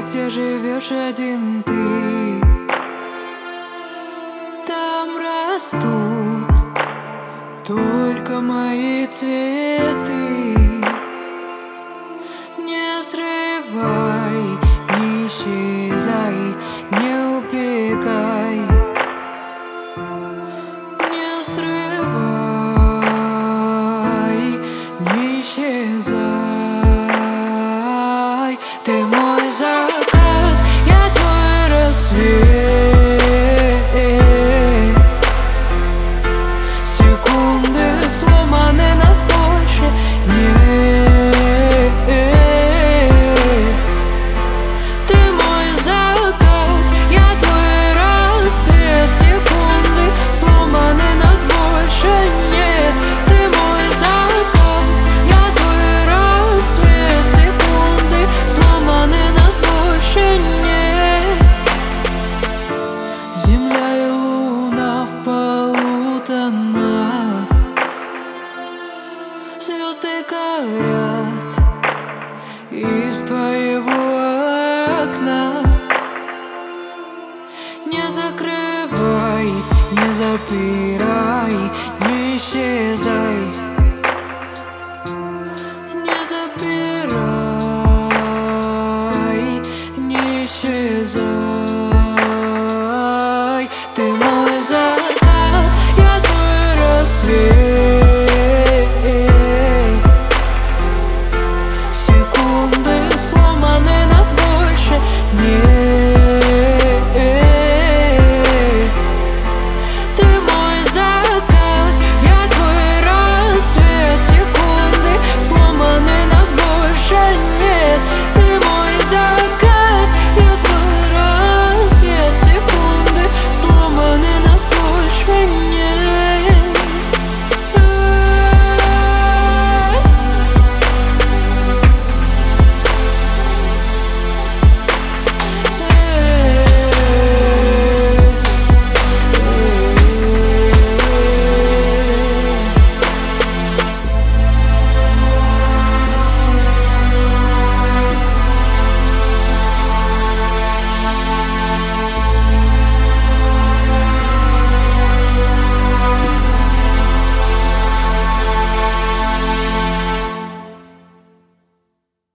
где живешь один ты. Там растут только мои цветы. Не срывай, не исчезай, не убегай. Не срывай, не исчезай. Ты мой закат, я твой рассвет. Секунды сломаны, нас больше нет. Ты мой закат, я твой рассвет. Секунды сломаны, нас больше нет. Ты мой закат, я твой рассвет. Секунды сломаны, нас больше нет. Земля и луна в полутонах, звезды горят из твоих